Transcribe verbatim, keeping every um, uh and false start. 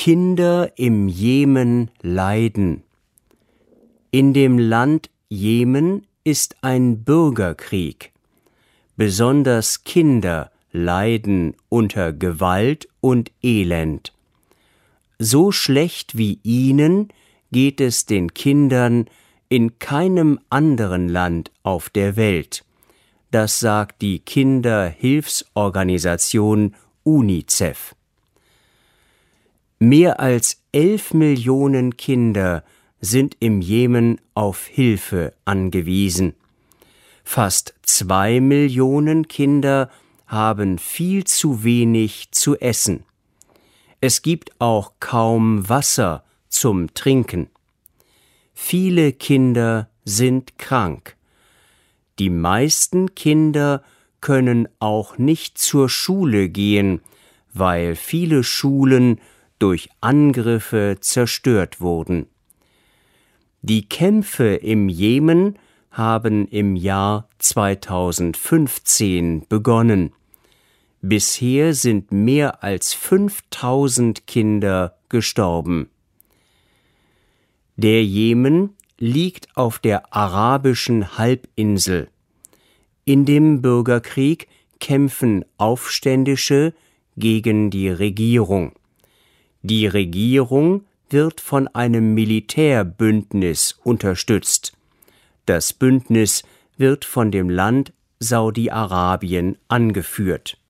Kinder im Jemen leiden. In dem Land Jemen ist ein Bürgerkrieg. Besonders Kinder leiden unter Gewalt und Elend. So schlecht wie ihnen geht es den Kindern in keinem anderen Land auf der Welt. Das sagt die Kinderhilfsorganisation UNICEF. Mehr als elf Millionen Kinder sind im Jemen auf Hilfe angewiesen. Fast zwei Millionen Kinder haben viel zu wenig zu essen. Es gibt auch kaum Wasser zum Trinken. Viele Kinder sind krank. Die meisten Kinder können auch nicht zur Schule gehen, weil viele Schulen durch Angriffe zerstört wurden. Die Kämpfe im Jemen haben im Jahr zweitausendfünfzehn begonnen. Bisher sind mehr als fünftausend Kinder gestorben. Der Jemen liegt auf der arabischen Halbinsel. In dem Bürgerkrieg kämpfen Aufständische gegen die Regierung. Die Regierung wird von einem Militärbündnis unterstützt. Das Bündnis wird von dem Land Saudi-Arabien angeführt.